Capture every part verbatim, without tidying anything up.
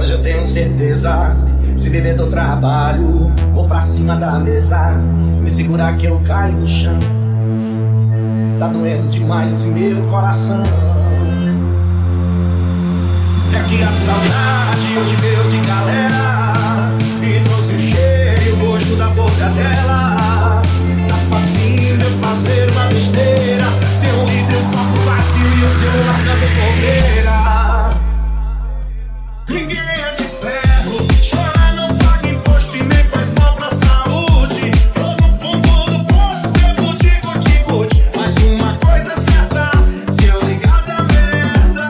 hoje eu tenho certeza. Se beber do trabalho, vou pra cima da mesa. Me segurar que eu caio no chão. Tá doendo demais esse meu coração. É que a saudade hoje veio de galera e trouxe o cheiro e o gosto da boca dela. Tá facinho de eu fazer uma besteira. Ter um litro e um copo vazio e o celular dando bobeira. Ninguém é de ferro, chorar não paga imposto e nem faz mal pra saúde. Tô no fundo do poço, tempo de guti-guti. Mas uma coisa é certa, se eu ligar da merda.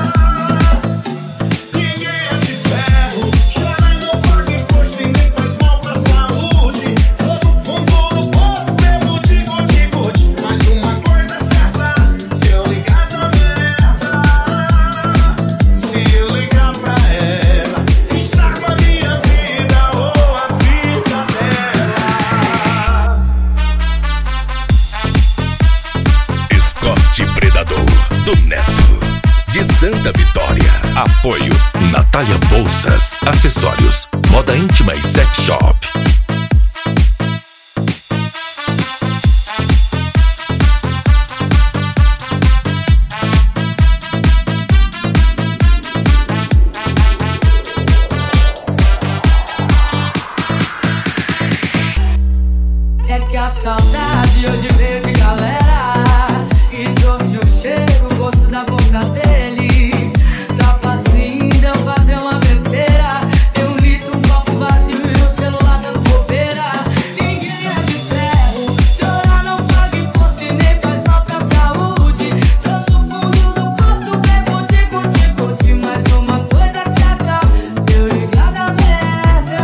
Ninguém é de ferro, chorar não paga imposto e nem faz mal pra saúde. Tô no fundo do poço, tempo de guti-guti. Mas uma coisa é certa, se eu ligar da merda. Se eu ligar pra ela, estraga a minha vida ou a vida dela. Escorte Predador do Neto, de Santa Vitória. Apoio Natália Bolsas, acessórios, moda íntima e sex shop. É que a saudade hoje veio de galera e trouxe o cheiro, o gosto da boca dele. Tá facinho de eu fazer uma besteira. Tem um litro, um copo vazio e o celular dando bobeira. Ninguém é de ferro, chorar não paga imposto e nem faz mal pra saúde. Tô no fundo do poço, bebo de guti-guti. Mas uma coisa é certa, se eu ligar da merda.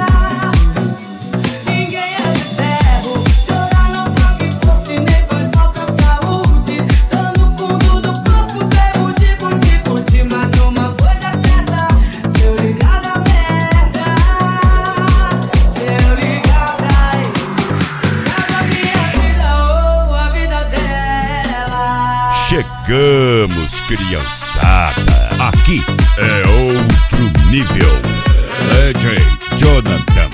Ninguém é de ferro, chorar não paga imposto e nem faz mal pra saúde. Tô no fundo do poço, bebo de guti-guti. Mas uma coisa é certa, se eu ligar da merda. Se eu ligar pra ele, estraga a minha vida ou a vida dela. Chegamos, criançada. Aqui é outro nível. D J Jonathan